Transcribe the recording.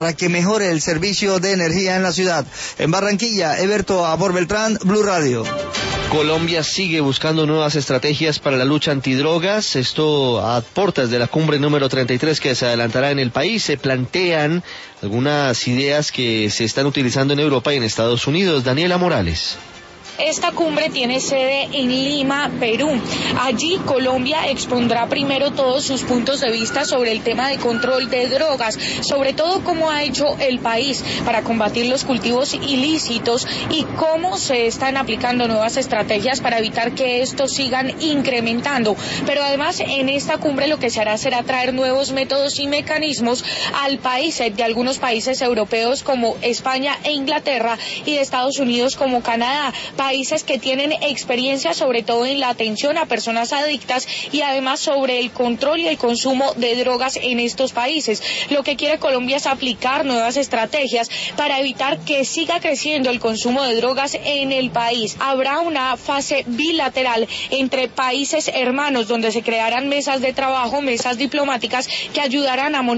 para que mejore el servicio de energía en la ciudad. En Barranquilla, Eberto Abor Beltrán, Blue Radio. Colombia sigue buscando nuevas estrategias para la lucha antidrogas, esto a puertas de la cumbre número 33 que se adelantará en el país. Se plantean algunas ideas que se están utilizando en Europa y en Estados Unidos. Daniela Morales. Esta cumbre tiene sede en Lima, Perú. Allí Colombia expondrá primero todos sus puntos de vista sobre el tema de control de drogas, sobre todo cómo ha hecho el país para combatir los cultivos ilícitos y cómo se están aplicando nuevas estrategias para evitar que estos sigan incrementando. Pero además en esta cumbre lo que se hará será traer nuevos métodos y mecanismos al país de algunos países europeos como España e Inglaterra y de Estados Unidos como Canadá, países que tienen experiencia sobre todo en la atención a personas adictas y además sobre el control y el consumo de drogas en estos países. Lo que quiere Colombia es aplicar nuevas estrategias para evitar que siga creciendo el consumo de drogas en el país. Habrá una fase bilateral entre países hermanos donde se crearán mesas de trabajo, mesas diplomáticas que ayudarán a monitorear